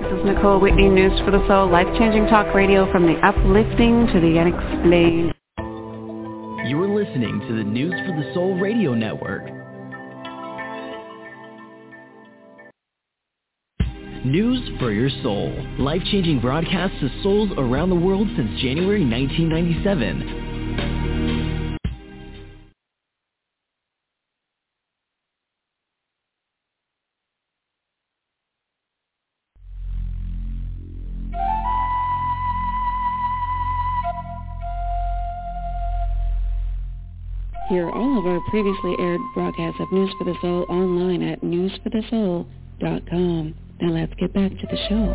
is Nicole Whitney, News for the Soul, life-changing talk radio from the uplifting to the unexplained. You are listening to the News for the Soul radio network. News for your soul. Life-changing broadcasts to souls around the world since January 1997. Hear all of our previously aired broadcasts of News for the Soul online at newsforthesoul.com. Now let's get back to the show.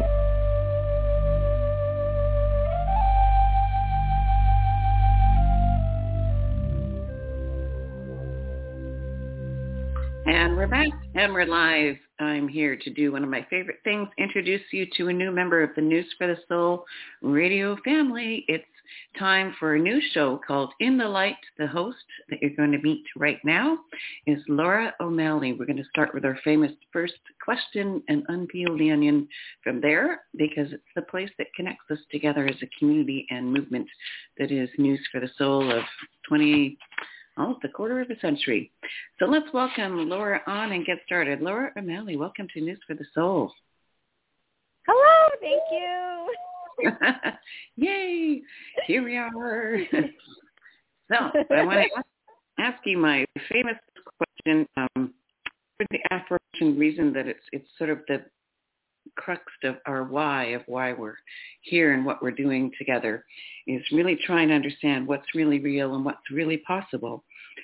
And we're back, and we're live. I'm here to do one of my favorite things, introduce you to a new member of the News for the Soul radio family. It's time for a new show called In the Light. The host that you're going to meet right now is Laura O'Malley. We're going to start with our famous first question and unpeel the onion from there, because it's the place that connects us together as a community and movement that is News for the Soul of almost a quarter of a century. So let's welcome Laura on and get started. Laura O'Malley, welcome to News for the Soul. Hello, thank you. Yay, here we are. So I want to ask you my famous question for the aforementioned reason that it's sort of the crux of our why we're here and what we're doing together is really trying to understand what's really real and what's really possible.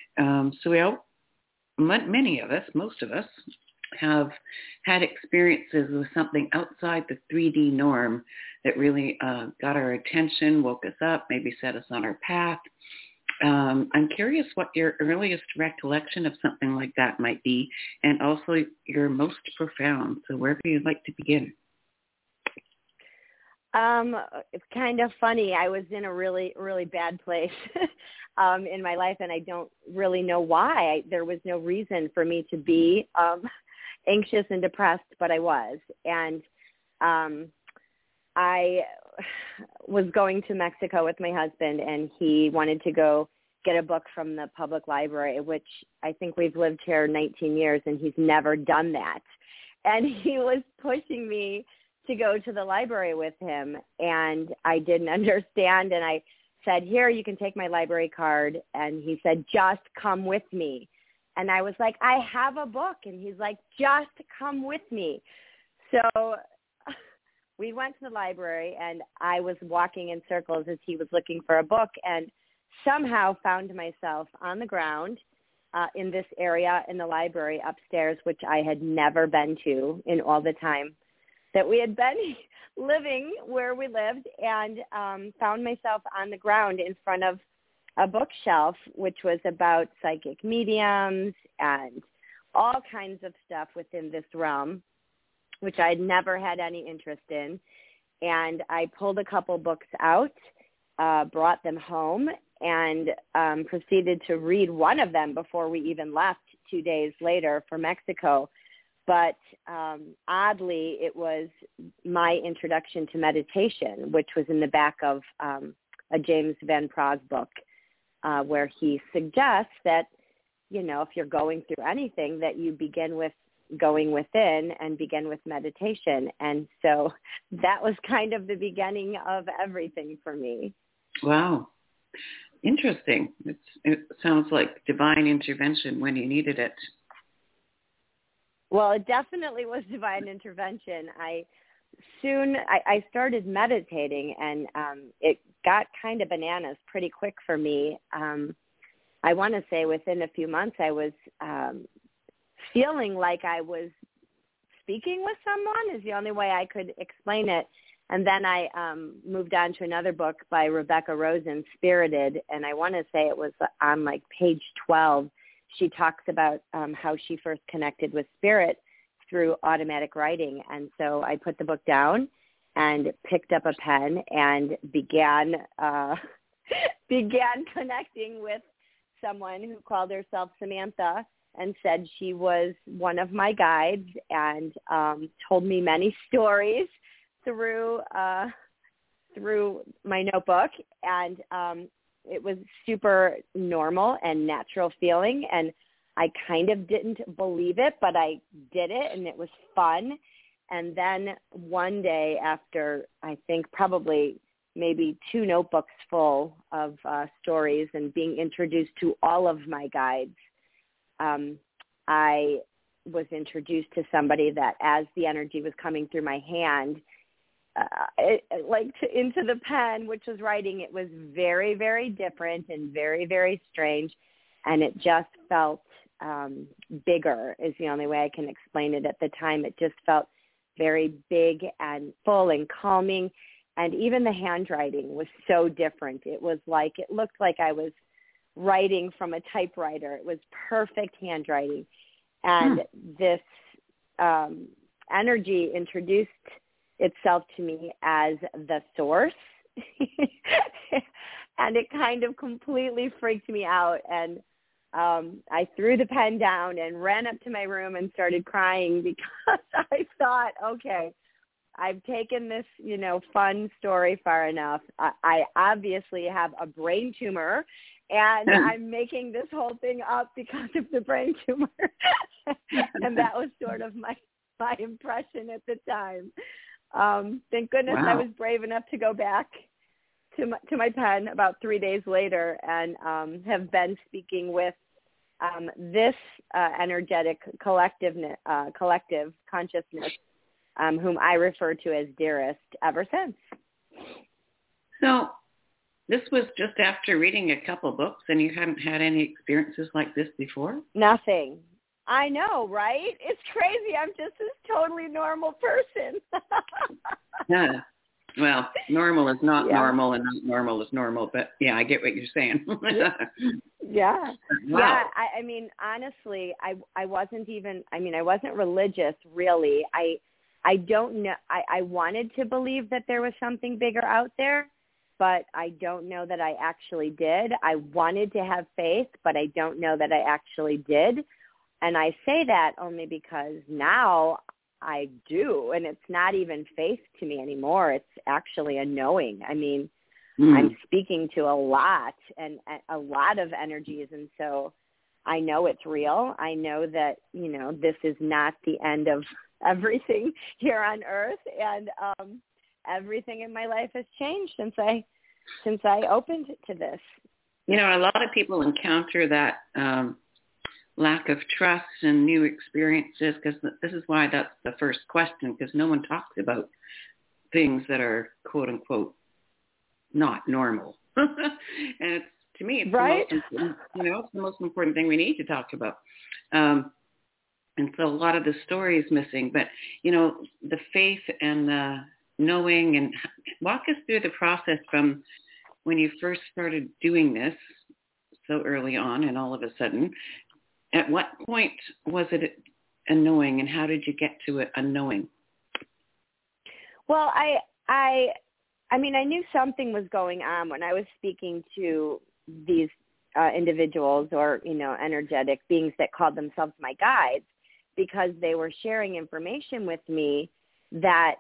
Many of us, most of us, have had experiences with something outside the 3D norm that really got our attention, woke us up, maybe set us on our path. I'm curious what your earliest recollection of something like that might be, and also your most profound. So wherever you'd like to begin. It's kind of funny. I was in a really, really bad place in my life, and I don't really know why. There was no reason for me to be anxious and depressed, but I was. And I was going to Mexico with my husband, and he wanted to go get a book from the public library, which I think we've lived here 19 years, and he's never done that. And he was pushing me to go to the library with him, and I didn't understand, and I said, here, you can take my library card. And he said, just come with me. And I was like, I have a book. And he's like, just come with me. So we went to the library, and I was walking in circles as he was looking for a book, and somehow found myself on the ground in this area in the library upstairs, which I had never been to in all the time that we had been living where we lived, and found myself on the ground in front of a bookshelf, which was about psychic mediums and all kinds of stuff within this realm, which I'd never had any interest in. And I pulled a couple books out, brought them home, and proceeded to read one of them before we even left 2 days later for Mexico. But oddly, it was my introduction to meditation, which was in the back of a James Van Praagh book, where he suggests that, you know, if you're going through anything, that you begin with going within and begin with meditation. And so that was kind of the beginning of everything for me. Wow. Interesting. It sounds like divine intervention when you needed it. Well, it definitely was divine intervention. I started meditating, and it got kind of bananas pretty quick for me. I want to say within a few months, I was feeling like I was speaking with someone is the only way I could explain it. And then I moved on to another book by Rebecca Rosen, Spirited, and I want to say it was on like page 12. She talks about how she first connected with spirit through automatic writing. And so I put the book down and picked up a pen and began connecting with someone who called herself Samantha and said she was one of my guides, and told me many stories through my notebook, and it was super normal and natural feeling, and I kind of didn't believe it, but I did it, and it was fun. And then one day after, I think probably maybe 2 notebooks full of stories and being introduced to all of my guides, I was introduced to somebody that as the energy was coming through my hand, into the pen, which was writing, it was very, very different and very, very strange. And it just felt bigger is the only way I can explain it at the time. It just felt very big and full and calming. And even the handwriting was so different. It looked like I was writing from a typewriter. It was perfect handwriting. And this energy introduced itself to me as the source. And it kind of completely freaked me out. And I threw the pen down and ran up to my room and started crying because I thought, okay, I've taken this, fun story far enough. I obviously have a brain tumor, and I'm making this whole thing up because of the brain tumor. And that was sort of my impression at the time. Thank goodness I was brave enough to go back to my pen about 3 days later and have been speaking with this energetic collective consciousness, whom I refer to as Dearest, ever since. So this was just after reading a couple books, and you hadn't had any experiences like this before? Nothing. I know, right? It's crazy. I'm just this totally normal person. Yeah. Well, normal is not normal, and not normal is normal. But yeah, I get what you're saying. Yeah. Wow. Yeah. I mean, honestly, I wasn't religious, really. I don't know. I wanted to believe that there was something bigger out there, but I don't know that I actually did. I wanted to have faith, but I don't know that I actually did. And I say that only because now I do, and it's not even faith to me anymore. It's actually a knowing. I mean, I'm speaking to a lot and a lot of energies, and so I know it's real. I know that, this is not the end of everything here on earth, and everything in my life has changed since I opened to this. A lot of people encounter that lack of trust and new experiences, because this is why that's the first question, because no one talks about things that are quote unquote not normal. And to me, it's right. it's the most important thing we need to talk about. And so a lot of the story is missing, but the faith and the knowing, and walk us through the process from when you first started doing this so early on, and all of a sudden, at what point was it a knowing, and how did you get to it a knowing? Well, I mean, I knew something was going on when I was speaking to these individuals or, energetic beings that called themselves my guides, because they were sharing information with me that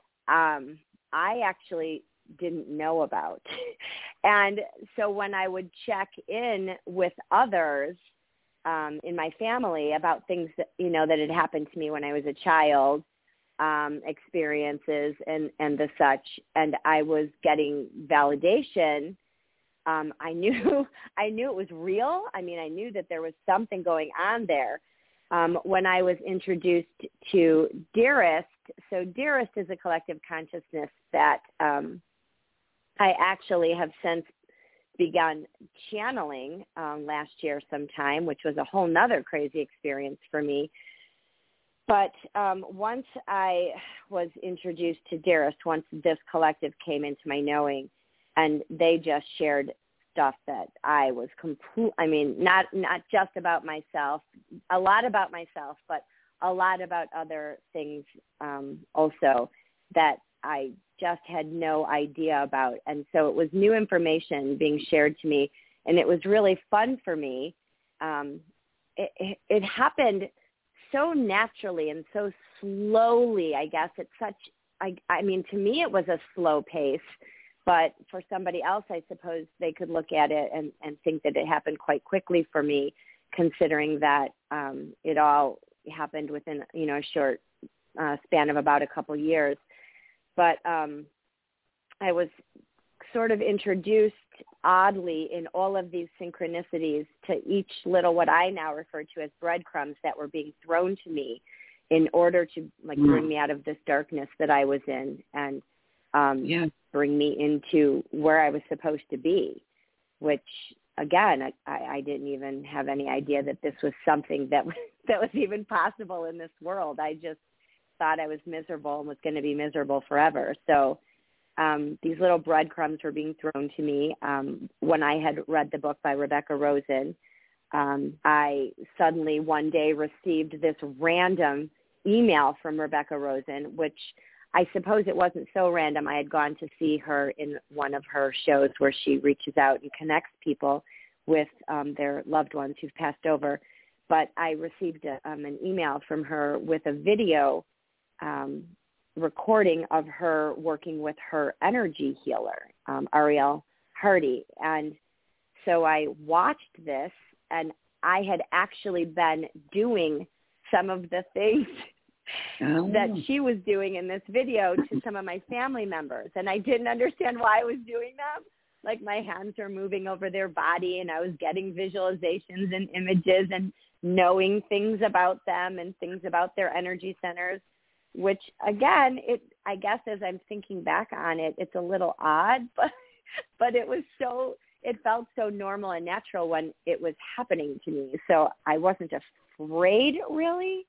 I actually didn't know about. And so when I would check in with others in my family about things that, that had happened to me when I was a child, experiences and the such, and I was getting validation, I knew it was real. I mean, I knew that there was something going on there. When I was introduced to Dearest, so Dearest is a collective consciousness that I actually have since begun channeling last year sometime, which was a whole nother crazy experience for me. But once I was introduced to Dearest, once this collective came into my knowing, and they just shared stuff that I was not just about myself, a lot about myself, but a lot about other things also that I just had no idea about. And so it was new information being shared to me, and it was really fun for me. It happened so naturally and so slowly, I guess, at such I mean, to me, it was a slow pace, but for somebody else, I suppose they could look at it and think that it happened quite quickly for me, considering that it all happened within, a short span of about a couple years. But I was sort of introduced oddly in all of these synchronicities to each little, what I now refer to as breadcrumbs that were being thrown to me in order to bring me out of this darkness that I was in and bring me into where I was supposed to be, which again, I didn't even have any idea that this was something that was even possible in this world. I just thought I was miserable and was going to be miserable forever. So these little breadcrumbs were being thrown to me. When I had read the book by Rebecca Rosen, I suddenly one day received this random email from Rebecca Rosen, which I suppose it wasn't so random. I had gone to see her in one of her shows where she reaches out and connects people with their loved ones who've passed over. But I received an email from her with a video recording of her working with her energy healer, Ariel Hardy. And so I watched this, and I had actually been doing some of the things that she was doing in this video to some of my family members. And I didn't understand why I was doing them. Like my hands were moving over their body, and I was getting visualizations and images and knowing things about them and things about their energy centers, which again, I guess as I'm thinking back on it, it's a little odd, but it felt so normal and natural when it was happening to me. So I wasn't afraid really.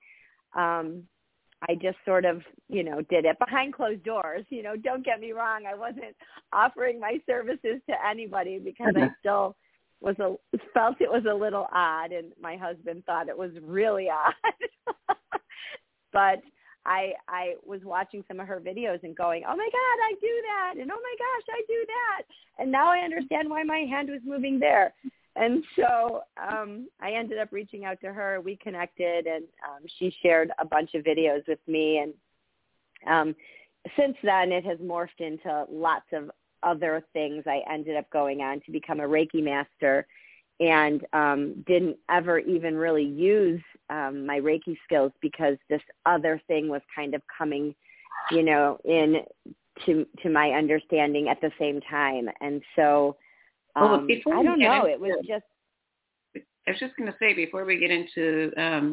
I just sort of, did it behind closed doors. Don't get me wrong. I wasn't offering my services to anybody because I still felt it was a little odd, and my husband thought it was really odd. But I was watching some of her videos and going, oh my God, I do that. And oh my gosh, I do that. And now I understand why my hand was moving there. And so I ended up reaching out to her. We connected, and she shared a bunch of videos with me. And since then, it has morphed into lots of other things. I ended up going on to become a Reiki master, and didn't ever even really use my Reiki skills because this other thing was kind of coming, in to my understanding at the same time. And so I don't know. It was just. I was just going to say, before we get into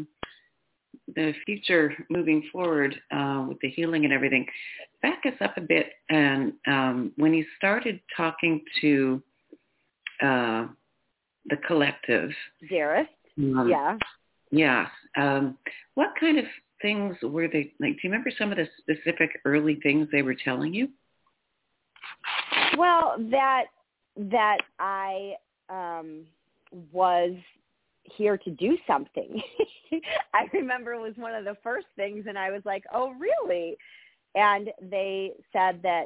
the future moving forward with the healing and everything, back us up a bit. And when you started talking to the collective, Dearest, yeah. Yes. What kind of things were they like? Do you remember some of the specific early things they were telling you? Well, that I was here to do something. I remember it was one of the first things, and I was like, oh, really? And they said that,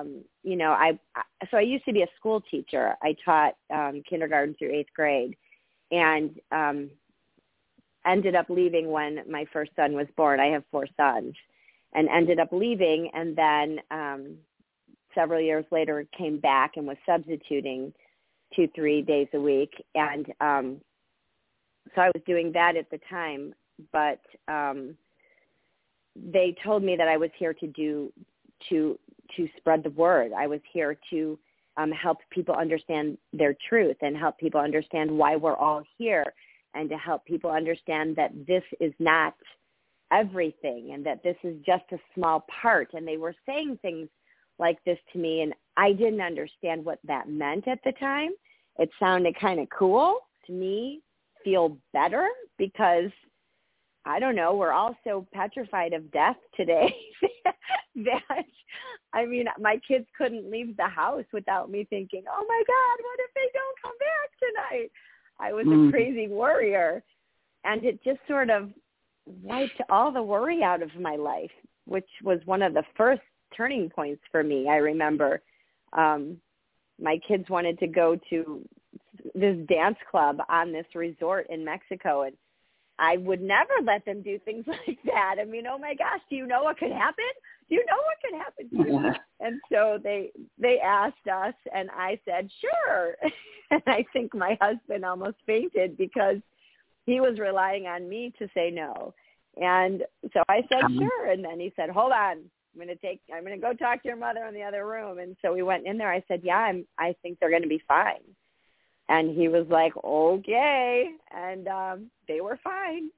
so I used to be a school teacher. I taught kindergarten through 8th grade, and ended up leaving when my first son was born. I have 4 sons, and ended up leaving, and then several years later came back and was substituting 2-3 days a week. And so I was doing that at the time, but they told me that I was here to spread the word. I was here to help people understand their truth and help people understand why we're all here, and to help people understand that this is not everything and that this is just a small part. And they were saying things like this to me, and I didn't understand what that meant at the time. It sounded kind of cool to me, feel better, because I don't know, we're all so petrified of death today that, I mean, my kids couldn't leave the house without me thinking, oh my God, what if they don't come back tonight? I was a crazy worrier, and it just sort of wiped all the worry out of my life, which was one of the first turning points for me. I remember my kids wanted to go to this dance club on this resort in Mexico, and I would never let them do things like that. I mean, oh my gosh, do you know what could happen? Do you know what could happen to you? And so they asked us, and I said, sure. And I think my husband almost fainted because he was relying on me to say no. And so I said, sure. And then he said, hold on, I'm going to go talk to your mother in the other room. And so we went in there. I said, yeah, I think they're going to be fine. And he was like, okay. And they were fine.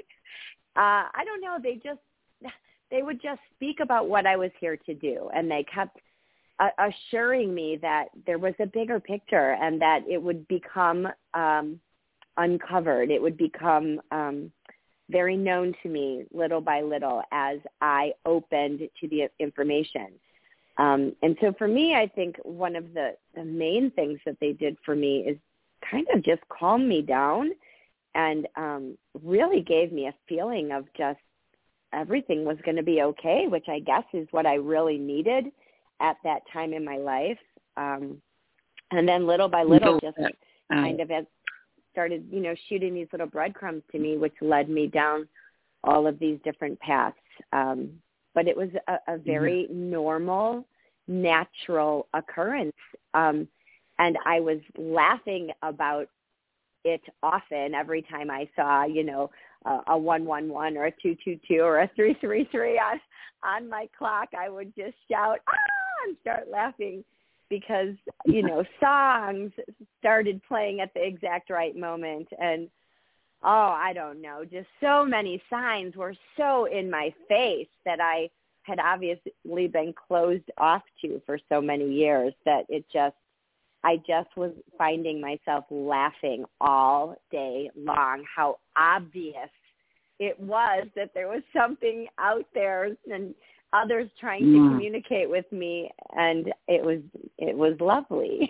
I don't know. They would just speak about what I was here to do. And they kept assuring me that there was a bigger picture and that it would become uncovered. It would become very known to me little by little as I opened to the information. And so for me, I think one of the main things that they did for me is kind of just calm me down and really gave me a feeling of just everything was going to be okay, which I guess is what I really needed at that time in my life. And then little by little, just kind of as started, shooting these little breadcrumbs to me, which led me down all of these different paths. But it was a very normal, natural occurrence. And I was laughing about it often every time I saw, a 111 or a 222 or a 333 on my clock. I would just shout, and start laughing because, songs started playing at the exact right moment. And, I don't know, just so many signs were so in my face that I had obviously been closed off to for so many years that I just was finding myself laughing all day long, how obvious it was that there was something out there and others trying to communicate with me, and it was lovely.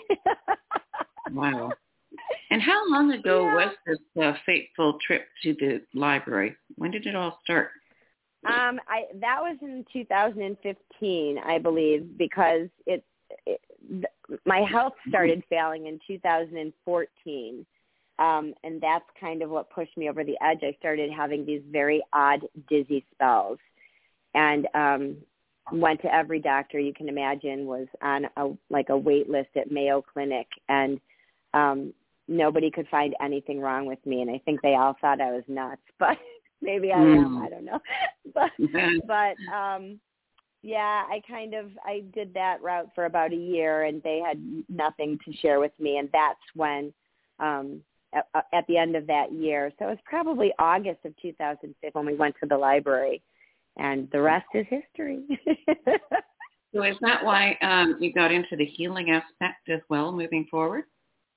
Wow. And how long ago was this fateful trip to the library? When did it all start? That was in 2015, I believe, because my health started failing in 2014, and that's kind of what pushed me over the edge. I started having these very odd dizzy spells, and went to every doctor you can imagine, was on a wait list at Mayo Clinic, and nobody could find anything wrong with me, and I think they all thought I was nuts, but maybe I am, I don't know. But yeah, I did that route for about a year, and they had nothing to share with me. And that's when, at the end of that year, so it was probably August of 2005 when we went to the library, and the rest is history. So is that why you got into the healing aspect as well moving forward?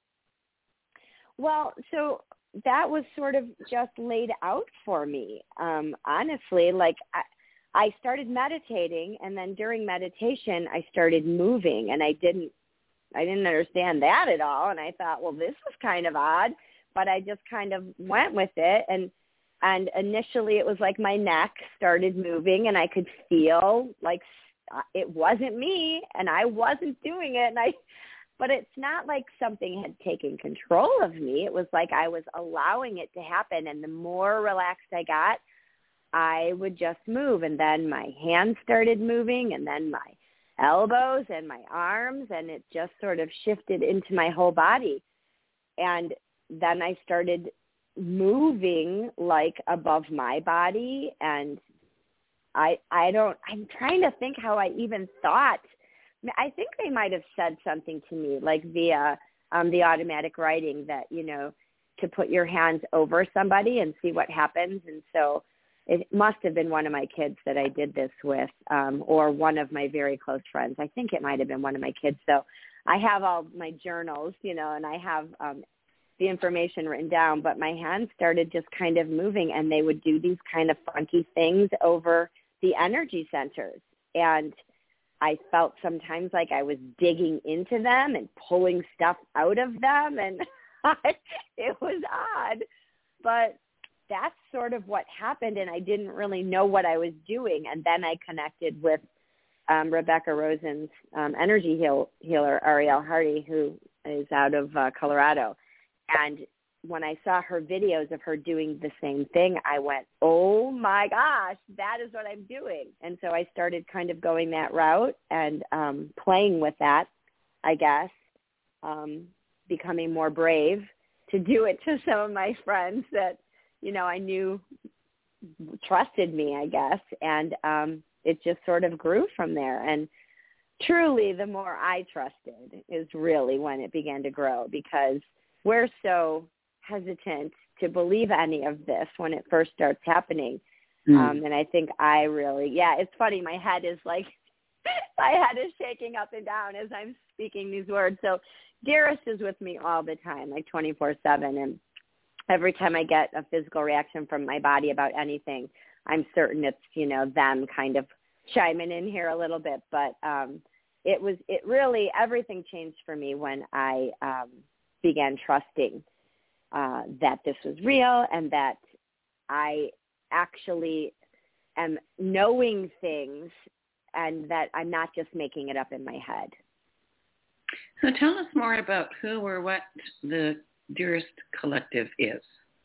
Well, so that was sort of just laid out for me. Honestly, I started meditating, and then during meditation, I started moving, and I didn't understand that at all. And I thought, well, this is kind of odd, but I just kind of went with it. And initially it was like my neck started moving, and I could feel like it wasn't me, and I wasn't doing it. But it's not like something had taken control of me. It was like I was allowing it to happen. And the more relaxed I got, I would just move. And then my hands started moving, and then my elbows and my arms, and it just sort of shifted into my whole body. And then I started moving above my body. And I'm trying to think how I even thought. I think they might have said something to me via the automatic writing that, to put your hands over somebody and see what happens. And so it must have been one of my kids that I did this with, or one of my very close friends. I think it might have been one of my kids. So I have all my journals, and I have the information written down, but my hands started just kind of moving, and they would do these kind of funky things over the energy centers. And I felt sometimes like I was digging into them and pulling stuff out of them, and it was odd, but that's sort of what happened, and I didn't really know what I was doing. And then I connected with Rebecca Rosen's energy healer, Ariel Hardy, who is out of Colorado, and when I saw her videos of her doing the same thing, I went, oh my gosh, that is what I'm doing. And so I started kind of going that route and playing with that, I guess, becoming more brave to do it to some of my friends that, you know, I knew trusted me, I guess. And it just sort of grew from there. And truly, the more I trusted is really when it began to grow, because we're so hesitant to believe any of this when it first starts happening. And I think I really, it's funny. My head is like, my head is shaking up and down as I'm speaking these words. So Dearest is with me all the time, like 24/7. And every time I get a physical reaction from my body about anything, I'm certain it's, you know, them kind of chiming in here a little bit. But it really, everything changed for me when I began trusting that this was real and that I actually am knowing things and that I'm not just making it up in my head. So tell us more about who or what the Dearest Collective is.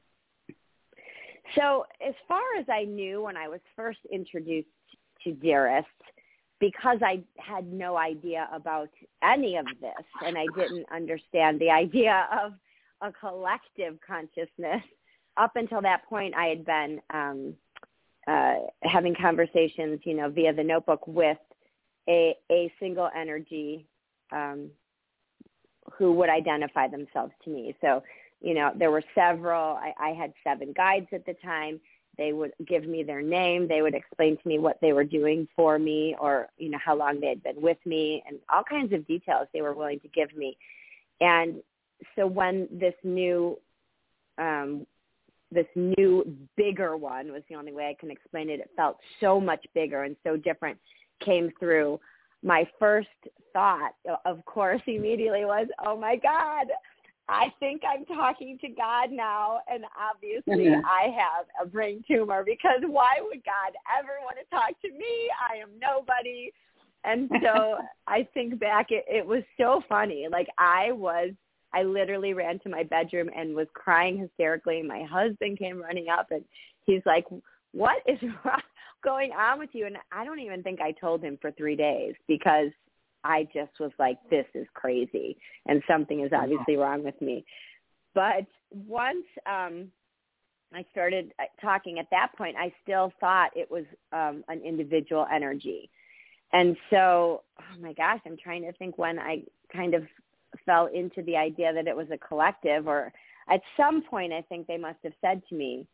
So as far as I knew when I was first introduced to Dearest, because I had no idea about any of this and I didn't understand the idea of a collective consciousness, up until that point I had been having conversations, you know, via the notebook with a single energy who would identify themselves to me. So, you know, there were several. I had 7 guides at the time. They would give me their name. They would explain to me what they were doing for me, or, you know, how long they had been with me, and all kinds of details they were willing to give me. And so when this new bigger one, was the only way I can explain it, it felt so much bigger and so different, came through. My first thought, of course, immediately was, oh my God, I think I'm talking to God now, and obviously I have a brain tumor, because why would God ever want to talk to me? I am nobody. And so I think back, it was so funny. Like I literally ran to my bedroom and was crying hysterically. My husband came running up, and he's like, what is going on with you? And I don't even think I told him for 3 days, because I just was like, this is crazy, and something is obviously wrong with me. But once I started talking at that point, I still thought it was an individual energy. And so, oh my gosh, I'm trying to think when I kind of fell into the idea that it was a collective, or at some point I think they must have said to me,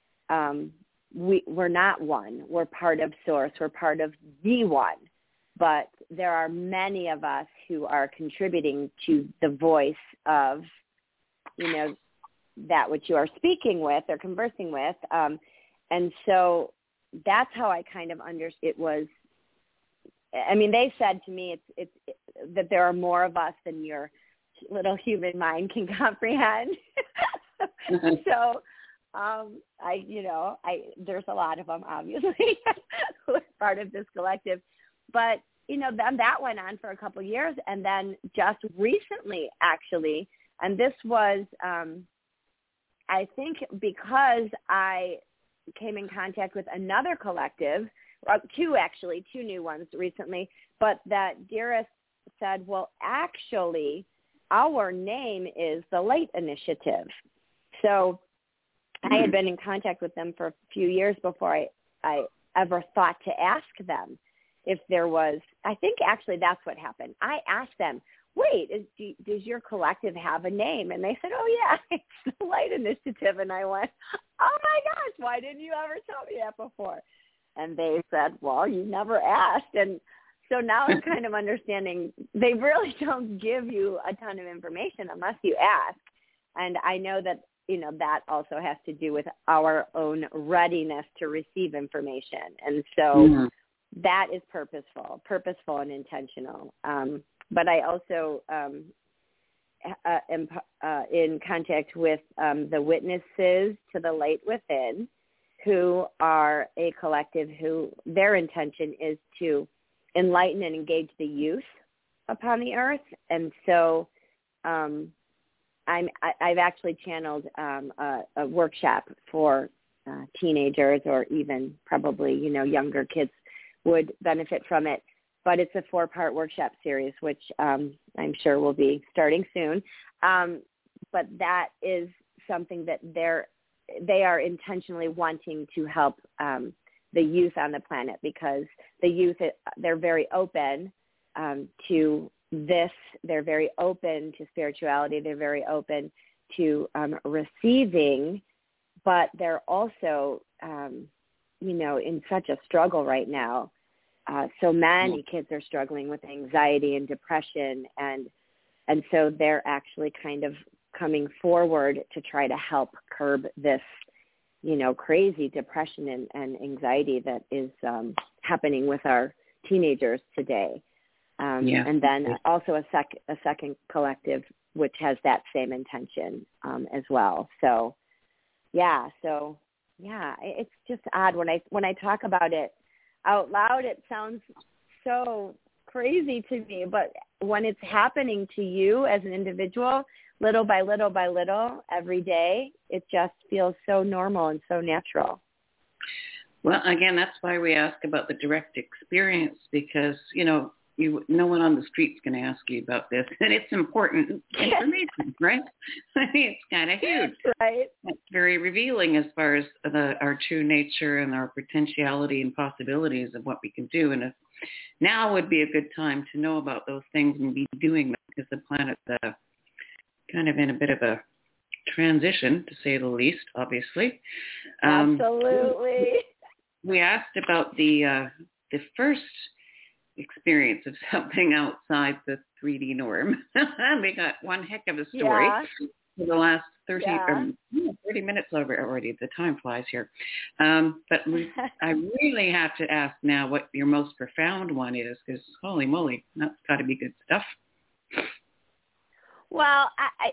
we're not one. We're part of Source. We're part of the one. But there are many of us who are contributing to the voice of, you know, that which you are speaking with or conversing with. And so that's how I kind of understood it was. I mean, they said to me, it's that there are more of us than your little human mind can comprehend. So there's a lot of them, obviously, who are part of this collective. But, you know, then that went on for a couple of years. And then just recently, actually, and this was, I think because I came in contact with another collective, two new ones recently, but that Dearest said, well, actually, our name is the Light Initiative. So I had been in contact with them for a few years before I ever thought to ask them if there was, I think actually that's what happened. I asked them, wait, does your collective have a name? And they said, oh, yeah, it's the Light Initiative. And I went, oh, my gosh, why didn't you ever tell me that before? And they said, well, you never asked. And so now I'm kind of understanding they really don't give you a ton of information unless you ask. And I know that, you know, that also has to do with our own readiness to receive information. And so that is purposeful and intentional. But I also am in contact with the witnesses to the Light Within, who are a collective who their intention is to enlighten and engage the youth upon the earth. And so I've actually channeled a workshop for teenagers, or even probably, younger kids would benefit from it. But it's a 4-part workshop series, which I'm sure will be starting soon. But that is something that they are intentionally wanting to help the youth on the planet, because the youth, they're very open to this. They're very open to spirituality. They're very open to receiving, but they're also, in such a struggle right now. So many kids are struggling with anxiety and depression, and so they're actually kind of coming forward to try to help curb this, crazy depression and anxiety that is happening with our teenagers today. And then also a second collective which has that same intention as well. So it's just odd when I talk about it out loud. It sounds so crazy to me, but when it's happening to you as an individual, little by little by little, every day, it just feels so normal and so natural. Well, again, that's why we ask about the direct experience, because, no one on the street's going to ask you about this, and it's important information, right? It's kind of huge. Right. It's very revealing as far as our true nature and our potentiality and possibilities of what we can do. And now would be a good time to know about those things and be doing them, because the planet's kind of in a bit of a transition, to say the least, obviously. Absolutely. We asked about the first experience of something outside the 3D norm. We got one heck of a story for the last 30 minutes over already. The time flies here. But I really have to ask now what your most profound one is, because holy moly, that's got to be good stuff. Well,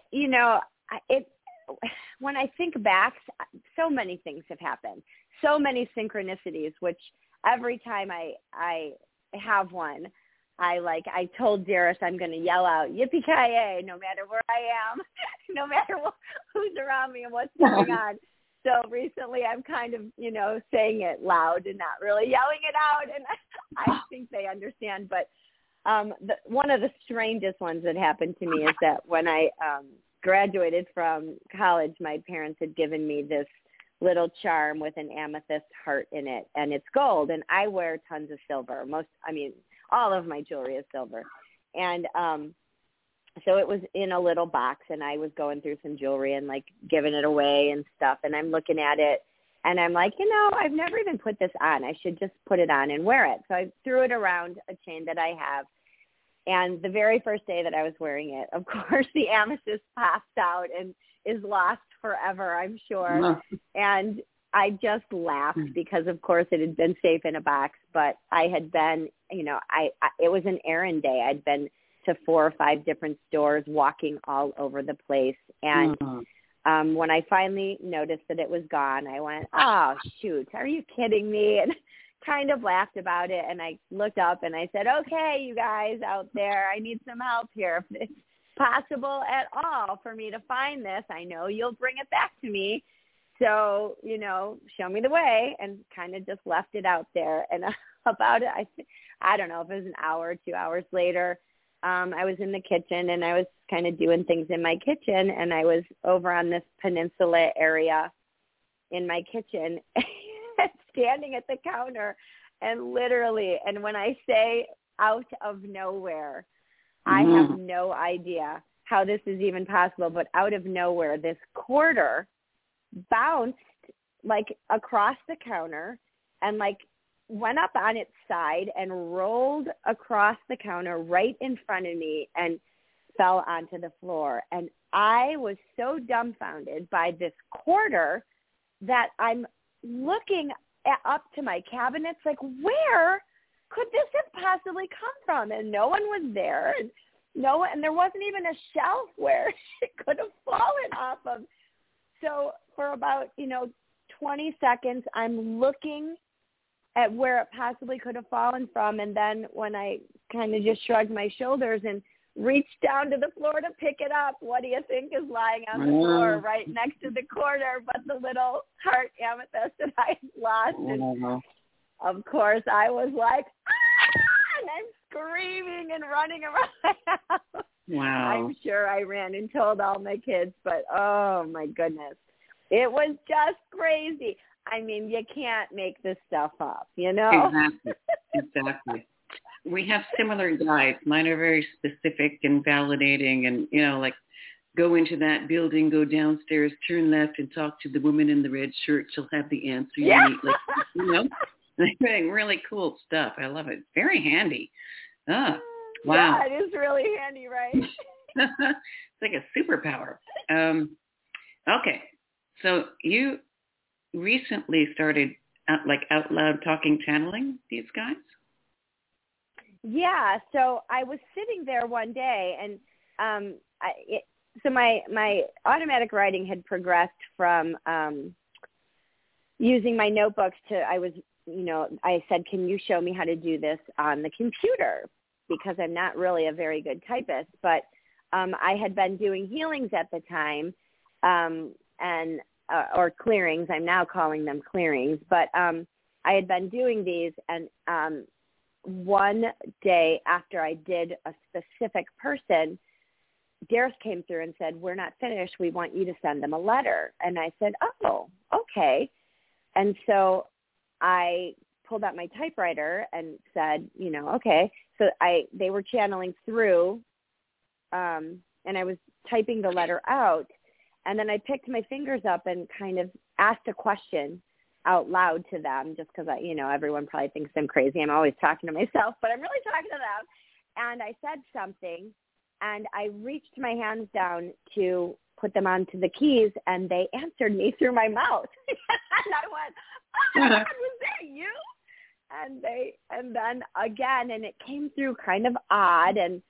when I think back, so many things have happened, so many synchronicities, which every time I have one, I told Darius I'm going to yell out yippee-ki-yay no matter where I am, no matter who's around me and what's going on. So recently I'm kind of, saying it loud and not really yelling it out, and I think they understand. But one of the strangest ones that happened to me is that when I graduated from college, my parents had given me this little charm with an amethyst heart in it, and it's gold, and I wear tons of silver. All of my jewelry is silver. And so it was in a little box, and I was going through some jewelry and giving it away and stuff, and I'm looking at it, and I'm like, I've never even put this on. I should just put it on and wear it. So I threw it around a chain that I have, and the very first day that I was wearing it, of course, the amethyst passed out and is lost forever, I'm sure. And I just laughed because, of course, it had been safe in a box. But I had been, it was an errand day. I'd been to 4 or 5 different stores, walking all over the place. And when I finally noticed that it was gone, I went, oh, shoot, are you kidding me? And kind of laughed about it. And I looked up and I said, okay, you guys out there, I need some help here. If it's possible at all for me to find this, I know you'll bring it back to me. So, show me the way, and kind of just left it out there. And about it, I don't know if it was an hour or 2 hours later, I was in the kitchen, and I was kind of doing things in my kitchen, and I was over on this peninsula area in my kitchen, standing at the counter, and literally, and when I say out of nowhere, I have no idea how this is even possible, but out of nowhere, this quarter bounced across the counter and went up on its side and rolled across the counter right in front of me and fell onto the floor. And I was so dumbfounded by this quarter that I'm looking up to my cabinets where could this have possibly come from? And no one was there, and there wasn't even a shelf where it could have fallen off of. So for about 20 seconds, I'm looking at where it possibly could have fallen from, and then when I kind of just shrugged my shoulders and reached down to the floor to pick it up. What do you think is lying on the floor right next to the corner but the little heart amethyst that I lost? And of course, I was like, ah! And I'm screaming and running around my house. Wow. I'm sure I ran and told all my kids, but oh, my goodness. It was just crazy. I mean, you can't make this stuff up, you know? Exactly. We have similar guides. Mine are very specific and validating and, like go into that building, go downstairs, turn left and talk to the woman in the red shirt. She'll have the answer you need. Like, really cool stuff. I love it. It's very handy. Oh, wow. Yeah, it is really handy, right? It's like a superpower. Okay. So you recently started out loud talking, channeling these guys? Yeah. So I was sitting there one day and so my automatic writing had progressed from using my notebooks to I said, can you show me how to do this on the computer? Because I'm not really a very good typist, but I had been doing healings at the time or clearings. I'm now calling them clearings, but I had been doing these, and one day after I did a specific person, Darius came through and said, we're not finished. We want you to send them a letter. And I said, oh, okay. And so I pulled out my typewriter and said, okay. So they were channeling through, and I was typing the letter out. And then I picked my fingers up and kind of asked a question out loud to them, just because everyone probably thinks I'm crazy. I'm always talking to myself, but I'm really talking to them. And I said something, and I reached my hands down to put them onto the keys, and they answered me through my mouth. And I went, oh my God, was that you? And then again, and it came through kind of odd, and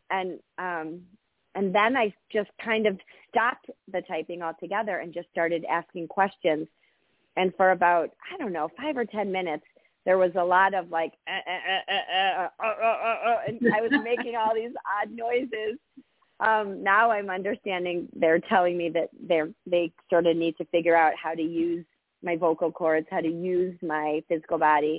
then I just kind of stopped the typing altogether and just started asking questions. And for about, 5 or 10 minutes, there was a lot of like, and I was making all these odd noises. Now I'm understanding they're telling me that they sort of need to figure out how to use my vocal cords, how to use my physical body.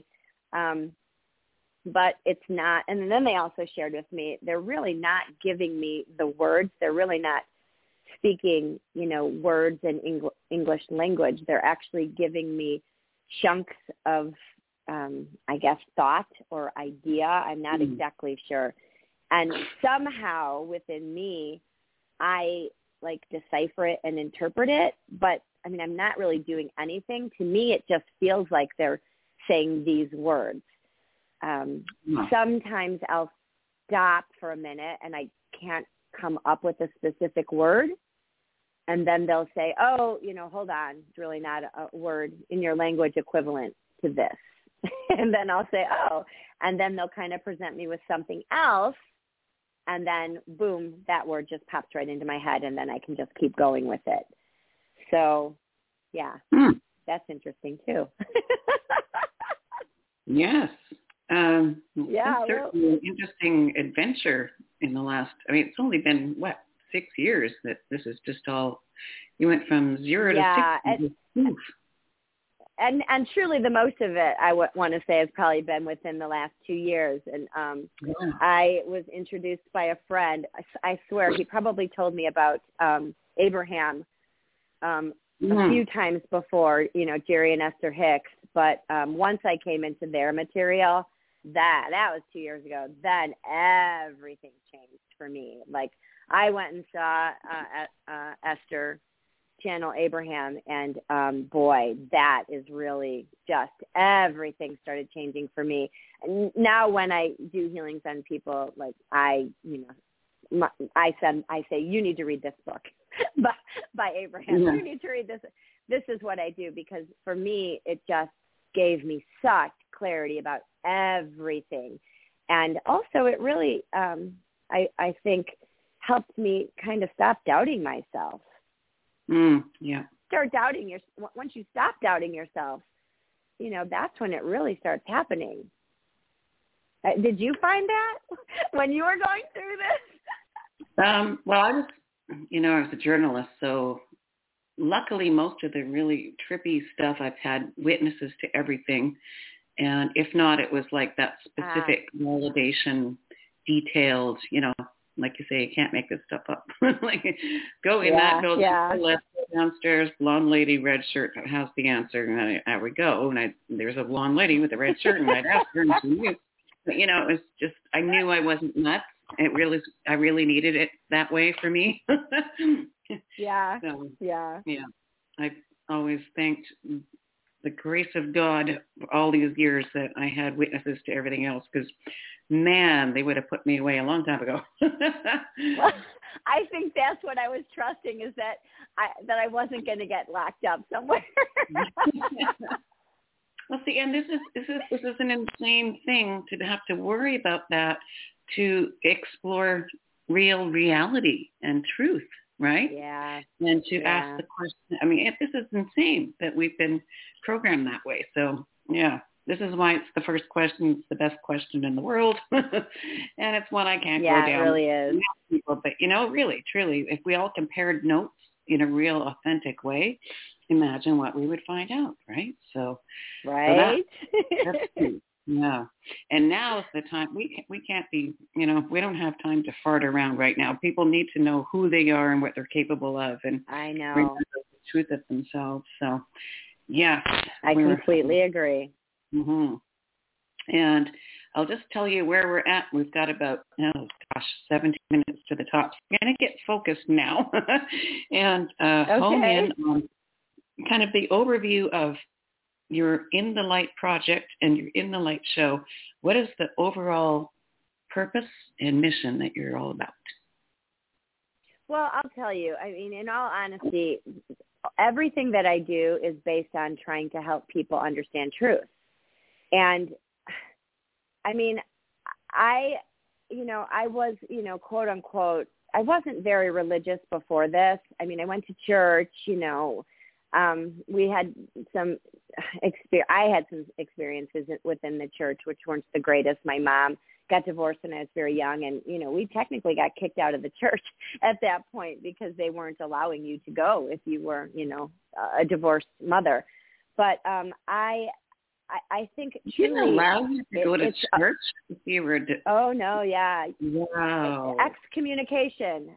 But it's not, and then they also shared with me, they're really not giving me the words. They're really not speaking, words in English language. They're actually giving me chunks of, thought or idea. I'm not exactly sure. And somehow within me, I decipher it and interpret it. But I'm not really doing anything. To me, it just feels like they're saying these words. Sometimes I'll stop for a minute and I can't come up with a specific word. And then they'll say, oh, hold on. It's really not a word in your language equivalent to this. And then I'll say, oh, and then they'll kind of present me with something else. And then, boom, that word just pops right into my head, and then I can just keep going with it. So, yeah, that's interesting, too. Yes. Yeah, certainly an interesting adventure in the last, it's only been, 6 years that this is just all, you went from 0 to 60. And truly the most of it, I want to say, has probably been within the last 2 years. And I was introduced by a friend. I swear he probably told me about Abraham a few times before, Jerry and Esther Hicks. But once I came into their material, that was 2 years ago, then everything changed for me. Like, I went and saw Esther channel Abraham, and boy, that is really just, everything started changing for me. And now when I do healings on people, I say, you need to read this book by Abraham. Yeah. You need to read this. This is what I do, because for me, it just gave me such clarity about everything. And also it really, I think, helped me kind of stop doubting myself. Yeah. Start doubting once you stop doubting yourself, that's when it really starts happening. Did you find that when you were going through this? Well, I was a journalist, so luckily most of the really trippy stuff I've had witnesses to everything. And if not, it was like that specific validation, detailed, like you say, you can't make this stuff up. Like, go in that building, left, downstaiers, blonde lady, red shirt has the answer. And there we go. And there's a blonde lady with a red shirt, and I'd ask her, and she knew. But, it was just, I knew I wasn't nuts. I really needed it that way for me. Yeah. So, yeah. I've always thanked the grace of God for all these years that I had witnesses to everything else, because, man, they would have put me away a long time ago. Well, I think that's what I was trusting, is that I wasn't going to get locked up somewhere. Well, see, and this is an insane thing to have to worry about that, to explore real reality and truth, right? Yeah. And to ask the question. I mean, this is insane that we've been programmed that way. So, yeah, this is why it's the first question. It's the best question in the world. And it's one I can't go down. Yeah, it really is. People. But, really, truly, if we all compared notes in a real, authentic way, imagine what we would find out, right? So, right. That's true. Yeah. And now is the time. We can't be, we don't have time to fart around right now. People need to know who they are and what they're capable of, and I know remember the truth of themselves. So, yeah. I completely agree. Mm-hmm. And I'll just tell you where we're at. We've got about, 17 minutes to the top. I'm going to get focused now and hone in on kind of the overview of your In the Light project and your In the Light show. What is the overall purpose and mission that you're all about? Well, I'll tell you, I mean, in all honesty, everything that I do is based on trying to help people understand truth. And I mean, I was, quote unquote, I wasn't very religious before this. I mean, I went to church, we had some I had some experiences within the church, which weren't the greatest. My mom got divorced when I was very young, and, we technically got kicked out of the church at that point because they weren't allowing you to go if you were, a divorced mother. But I think you didn't allow you to go to church if you were. Oh no, yeah. Wow. Excommunication.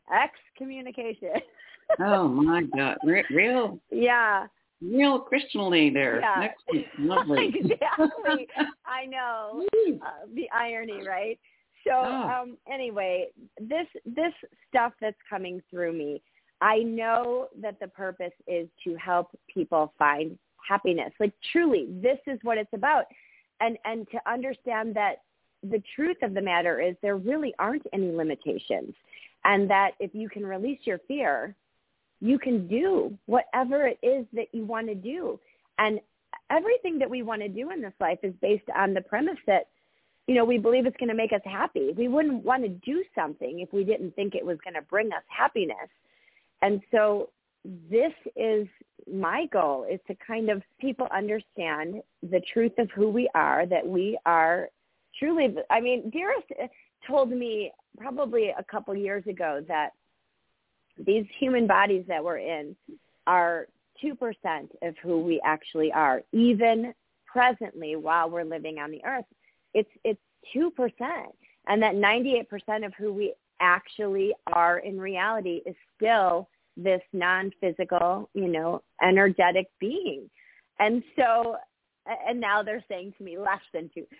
Oh my God, real. Yeah. Real Christianly there. Yeah. Excellent. Lovely. Exactly. I know the irony, right? So anyway, this stuff that's coming through me, I know that the purpose is to help people find happiness. Like, truly, this is what it's about. And to understand that the truth of the matter is there really aren't any limitations, and that if you can release your fear, you can do whatever it is that you want to do. And everything that we want to do in this life is based on the premise that, we believe it's going to make us happy. We wouldn't want to do something if we didn't think it was going to bring us happiness. And so this is my goal, is to kind of people understand the truth of who we are, that we are truly, I mean, Dearest told me probably a couple years ago that these human bodies that we're in are 2% of who we actually are, even presently while we're living on the earth. It's 2%. And that 98% of who we actually are in reality is still this non-physical, energetic being. And so, and now they're saying to me less than 2%,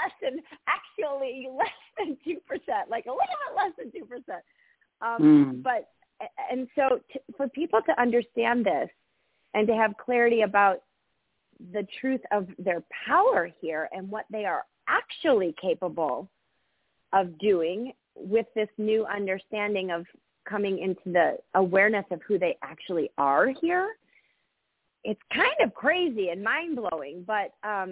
like a little bit less than 2%. But, and so for people to understand this and to have clarity about the truth of their power here and what they are actually capable of doing with this new understanding of coming into the awareness of who they actually are here, it's kind of crazy and mind-blowing, but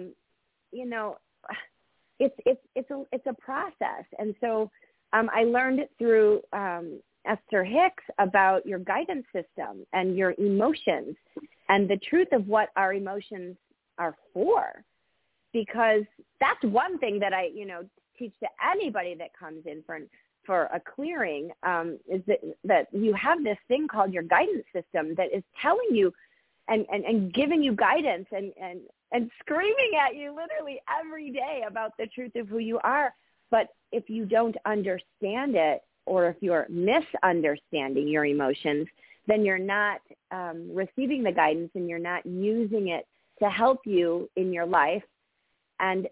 it's a process. And so I learned through Esther Hicks about your guidance system and your emotions and the truth of what our emotions are for, because that's one thing that I teach to anybody that comes in for a clearing is that you have this thing called your guidance system that is telling you and giving you guidance and screaming at you literally every day about the truth of who you are. But if you don't understand it, or if you're misunderstanding your emotions, then you're not receiving the guidance and you're not using it to help you in your life. And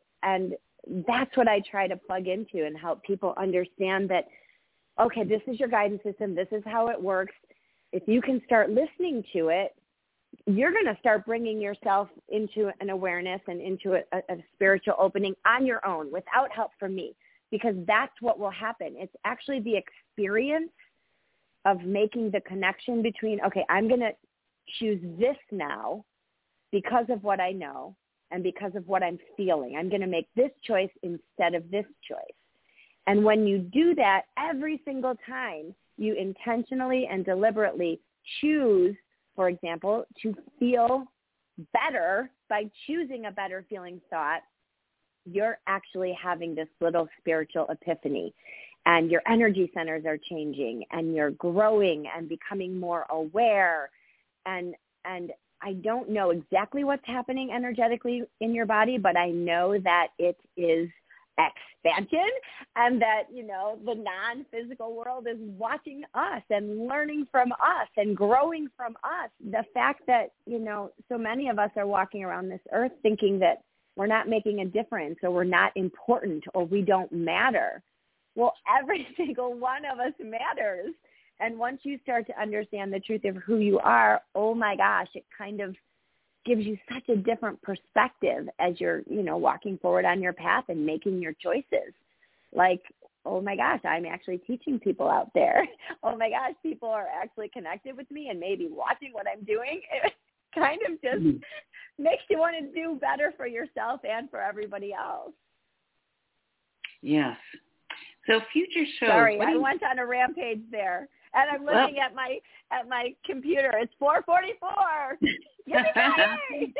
that's what I try to plug into and help people understand that, okay, this is your guidance system. This is how it works. If you can start listening to it, you're going to start bringing yourself into an awareness and into a spiritual opening on your own without help from me, because that's what will happen. It's actually the experience of making the connection between, okay, I'm going to choose this now because of what I know and because of what I'm feeling. I'm going to make this choice instead of this choice. And when you do that every single time, you intentionally and deliberately choose, for example, to feel better by choosing a better feeling thought, you're actually having this little spiritual epiphany, and your energy centers are changing and you're growing and becoming more aware. And I don't know exactly what's happening energetically in your body, but I know that it is expansion and that, you know, the non-physical world is watching us and learning from us and growing from us. The fact that, you know, so many of us are walking around this earth thinking that we're not making a difference or we're not important or we don't matter. Well, every single one of us matters. And once you start to understand the truth of who you are, oh my gosh, it kind of gives you such a different perspective as you're, you know, walking forward on your path and making your choices. Like, oh my gosh, I'm actually teaching people out there. Oh my gosh, people are actually connected with me and maybe watching what I'm doing. It kind of just makes you want to do better for yourself and for everybody else. Yes. So future shows. Sorry, I went on a rampage there. And I'm looking at my computer. It's 4:44. Yippee-ki-yay!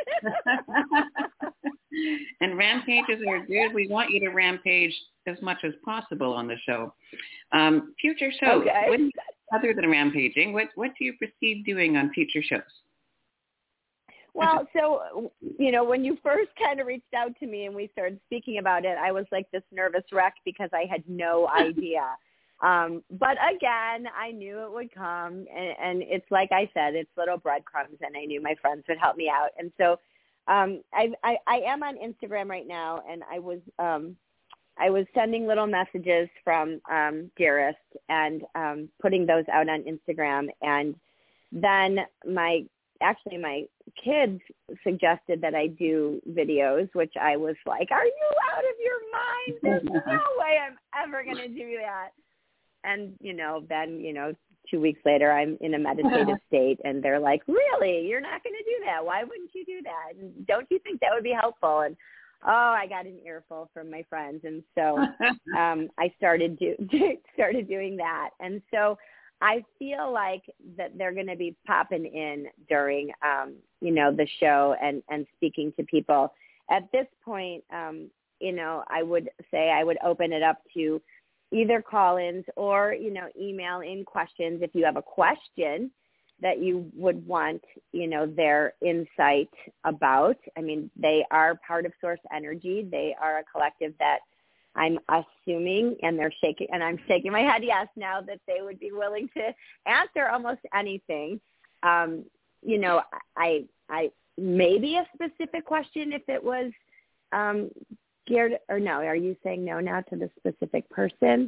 And rampages are good. We want you to rampage as much as possible on the show. Future shows. Okay. What, other than rampaging, what do you perceive doing on future shows? Well, so, you know, when you first kind of reached out to me and we started speaking about it, I was like this nervous wreck because I had no idea. But again, I knew it would come, and it's like I said, it's little breadcrumbs, and I knew my friends would help me out. And so I am on Instagram right now, and I was sending little messages from Dearest and putting those out on Instagram. And then my kids suggested that I do videos, which I was like, are you out of your mind? There's no way I'm ever going to do that. And, you know, then, you know, 2 weeks later, I'm in a meditative state, and they're like, really? You're not going to do that? Why wouldn't you do that? And don't you think that would be helpful? And, I got an earful from my friends. And so I started doing that. And so I feel like that they're going to be popping in during, you know, the show and speaking to people. At this point, you know, I would say I would open it up to either call-ins or, you know, email in questions. If you have a question that you would want, you know, their insight about. I mean, they are part of Source Energy. They are a collective that I'm assuming, and I'm shaking my head yes now, that they would be willing to answer almost anything. You know, I maybe a specific question if it was geared, or no, are you saying no now to the specific person?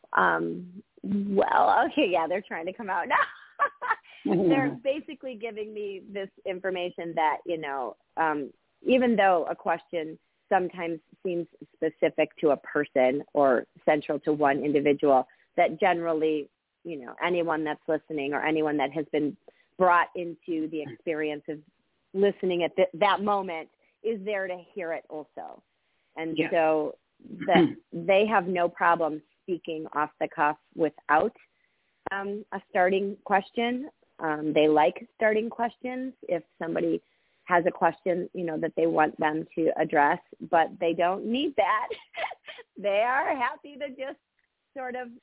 Well, okay, yeah, they're trying to come out now. They're basically giving me this information that, you know, even though a question sometimes seems specific to a person or central to one individual, that generally, you know, anyone that's listening or anyone that has been brought into the experience of listening at that moment is there to hear it also. And so that they have no problem speaking off the cuff without a starting question. They like starting questions if somebody has a question, you know, that they want them to address, but they don't need that. They are happy to just sort of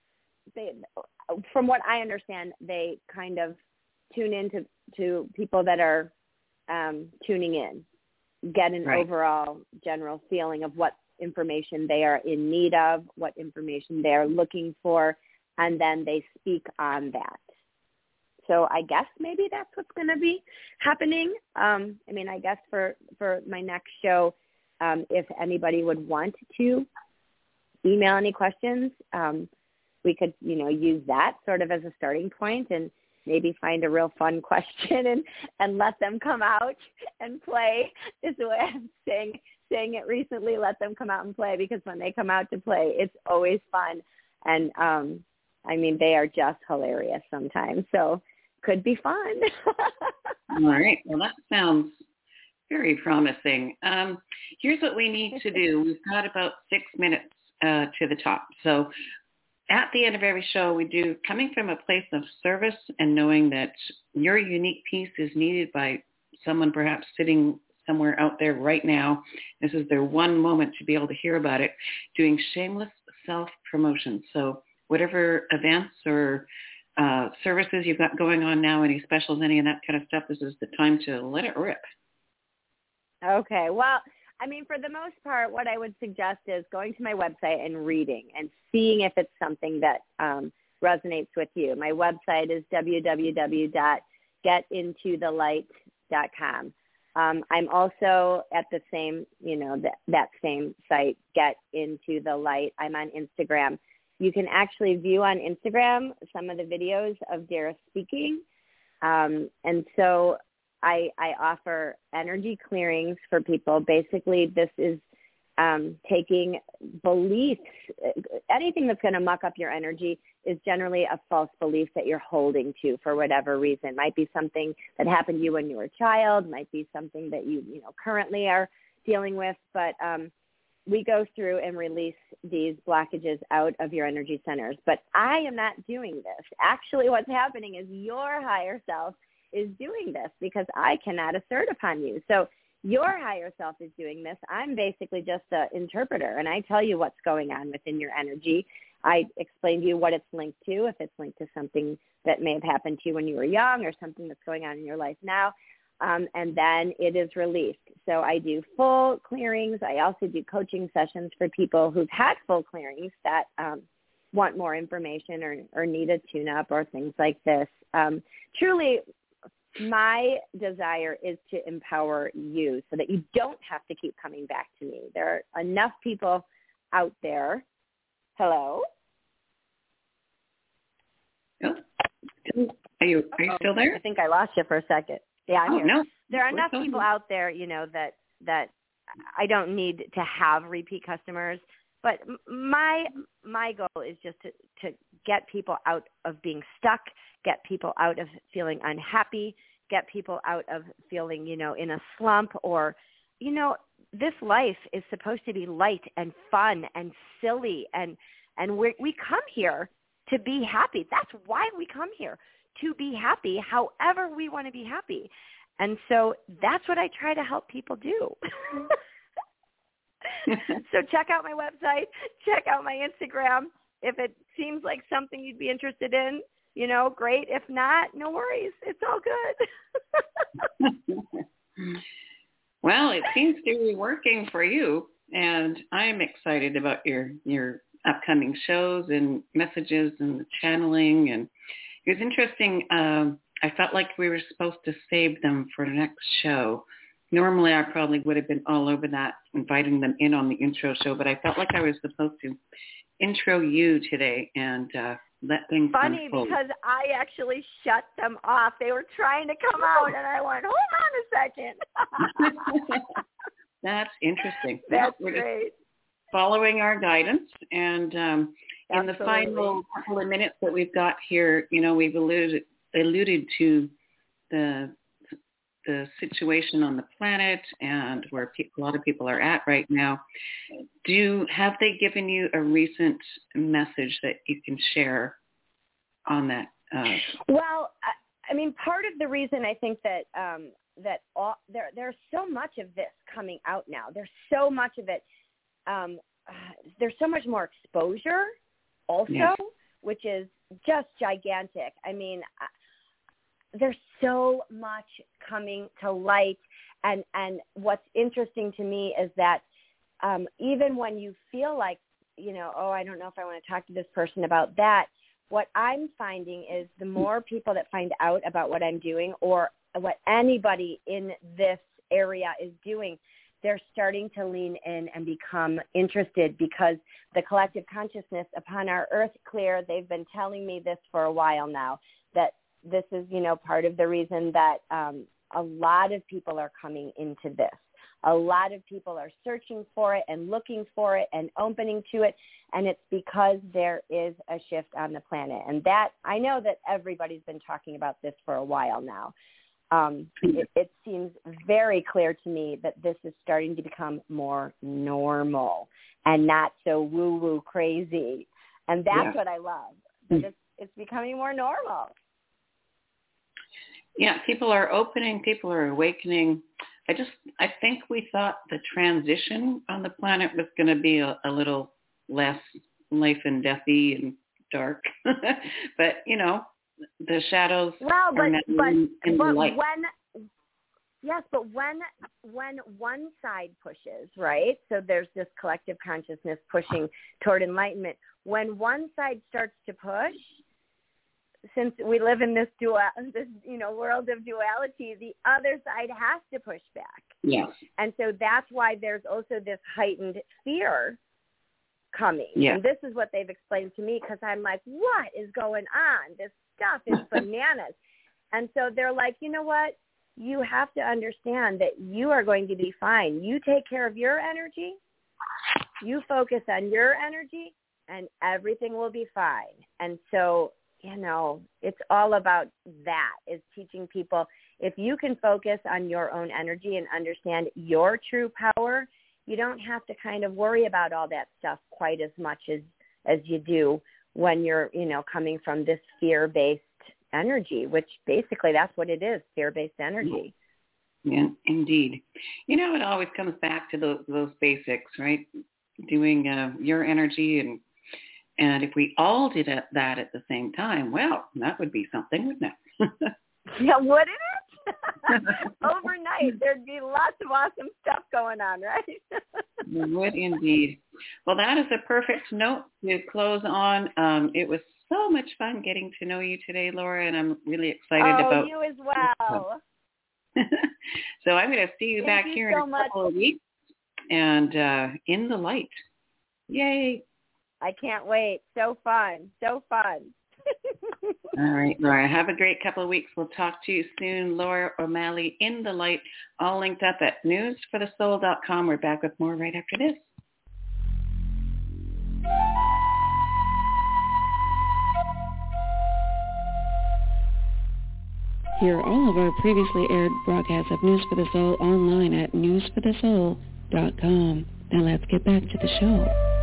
from what I understand, they kind of tune in to people that are tuning in, get an overall general feeling of what information they are in need of, what information they are looking for, and then they speak on that. So I guess maybe that's what's going to be happening. I mean, I guess for my next show, if anybody would want to email any questions, we could, use that sort of as a starting point and maybe find a real fun question and let them come out and play is the way I'm saying it recently. Let them come out and play, because when they come out to play, it's always fun. And, I mean, they are just hilarious sometimes. So could be fun. All right. Well, that sounds very promising. Here's what we need to do. We've got about 6 minutes to the top. So at the end of every show, we do, coming from a place of service and knowing that your unique piece is needed by someone perhaps sitting somewhere out there right now. This is their one moment to be able to hear about it, doing shameless self-promotion. So whatever events or services you've got going on now, any specials, any of that kind of stuff, this is the time to let it rip. Okay. Well, I mean, for the most part, what I would suggest is going to my website and reading and seeing if it's something that resonates with you. My website is www.getintothelight.com. I'm also at the same, that same site, Get Into the Light. I'm on Instagram. You can actually view on Instagram some of the videos of Dara speaking. And so I offer energy clearings for people. Basically, this is taking beliefs. Anything that's going to muck up your energy is generally a false belief that you're holding to for whatever reason. Might be something that happened to you when you were a child. Might be something that you currently are dealing with. But we go through and release these blockages out of your energy centers. But I am not doing this. Actually, what's happening is your higher self is doing this, because I cannot assert upon you. So your higher self is doing this. I'm basically just an interpreter, and I tell you what's going on within your energy. I explain to you what it's linked to, if it's linked to something that may have happened to you when you were young or something that's going on in your life now, and then it is released. So I do full clearings. I also do coaching sessions for people who've had full clearings that want more information or need a tune-up or things like this. Truly, my desire is to empower you so that you don't have to keep coming back to me. There are enough people out there. Hello? Oh. Are you still there? I think I lost you for a second. Yeah, I'm here. No. There are enough people out there, that I don't need to have repeat customers. But my goal is just to get people out of being stuck, get people out of feeling unhappy, get people out of feeling, in a slump, or, this life is supposed to be light and fun and silly, and we come here to be happy. That's why we come here, to be happy however we want to be happy. And so that's what I try to help people do. So check out my website, check out my Instagram. If it seems like something you'd be interested in, great. If not, no worries. It's all good. Well, it seems to be working for you, and I'm excited about your upcoming shows and messages and the channeling. And it was interesting. I felt like we were supposed to save them for the next show. Normally, I probably would have been all over that, inviting them in on the intro show, but I felt like I was supposed to intro you today and let things funny unfold. Because I actually shut them off. They were trying to come out, and I went, hold on a second. That's interesting. That's we're great. Following our guidance, and in the final couple of minutes that we've got here, we've alluded to the situation on the planet and where a lot of people are at right now. Have they given you a recent message that you can share on that? Well, I mean, part of the reason I think that there's so much of this coming out now. There's so much of it. There's so much more exposure also. Yes. which is just gigantic. I mean, there's so much coming to light. And what's interesting to me is that even when you feel like, you know, oh, I don't know if I want to talk to this person about that, what I'm finding is the more people that find out about what I'm doing or what anybody in this area is doing, they're starting to lean in and become interested because the collective consciousness upon our earth clear, they've been telling me this for a while now, that this is, you know, part of the reason that a lot of people are coming into this. A lot of people are searching for it and looking for it and opening to it, and it's because there is a shift on the planet. And that, I know that everybody's been talking about this for a while now. It seems very clear to me that this is starting to become more normal and not so woo-woo crazy. And that's what I love, that it's becoming more normal. Yeah, people are opening, people are awakening. I think we thought the transition on the planet was going to be a little less life and deathy and dark. But, you know, the shadows are now in the light. When one side pushes, right? So there's this collective consciousness pushing toward enlightenment. When one side starts to push, since we live in this world of duality, the other side has to push back. Yes. And so that's why there's also this heightened fear coming. Yeah. And this is what they've explained to me, because I'm like, what is going on? This stuff is bananas. And so they're like, you know what? You have to understand that you are going to be fine. You take care of your energy. You focus on your energy, and everything will be fine. And so, you know, it's all about that, is teaching people, if you can focus on your own energy and understand your true power, you don't have to kind of worry about all that stuff quite as much as you do when you're, you know, coming from this fear-based energy, which basically that's what it is, fear-based energy. Yeah, indeed. You know, it always comes back to those basics, right? Doing your energy, and if we all did that at the same time, well, that would be something, wouldn't it? Yeah, wouldn't it? Overnight, there'd be lots of awesome stuff going on, right? It would indeed. Well, that is a perfect note to close on. It was so much fun getting to know you today, Laura, and I'm really excited about you as well. So I'm going to see you back here in a couple of weeks, and in the light. Yay. I can't wait. So fun. So fun. All right, Laura. Have a great couple of weeks. We'll talk to you soon. Laura O'Malley, In the Light, all linked up at newsforthesoul.com. We're back with more right after this. Hear all of our previously aired broadcasts of News for the Soul online at newsforthesoul.com. Now let's get back to the show.